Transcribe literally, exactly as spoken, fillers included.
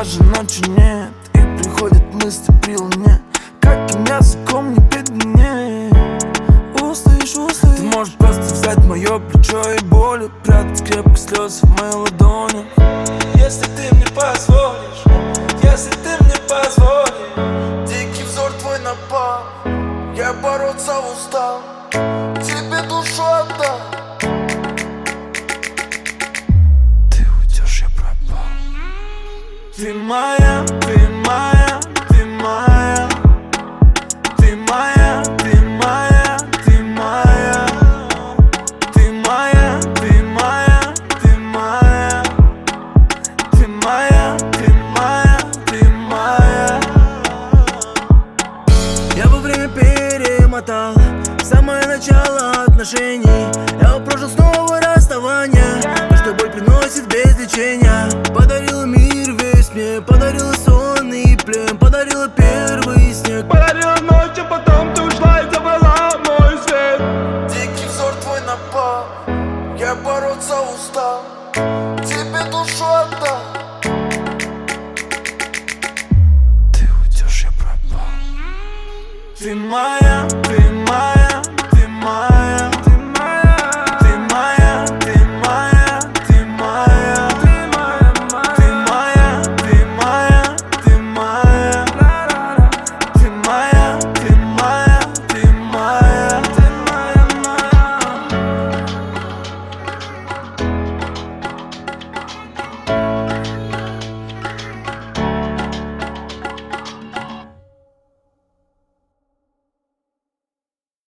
даже ночи нет, и приходят мысли при луне. Каким языком не беднее. Устаешь, устаешь. Ты можешь просто взять мое плечо и боли, прятать крепко слезы в моей ладони. Если ты мне позволишь, если ты мне позволишь. Дикий взор твой напал, я бороться устал, тебе душу отдал. Ты уйдешь, я пропал. Ты моя, ты моя, ты моя. Ты моя, ты моя, ты моя. Ты моя, ты моя, ты моя. Ты моя, ты моя, ты моя. Я во время перемотал самое начало отношений. Я бы прожил снова расставание, то, что боль приносит без лечения. Подарила мир весь мне, подарила сон и плен, подарила первый снег, подарила ночь, а потом ты ушла и забрала мой свет. Дикий взор твой напал, я бороться устал,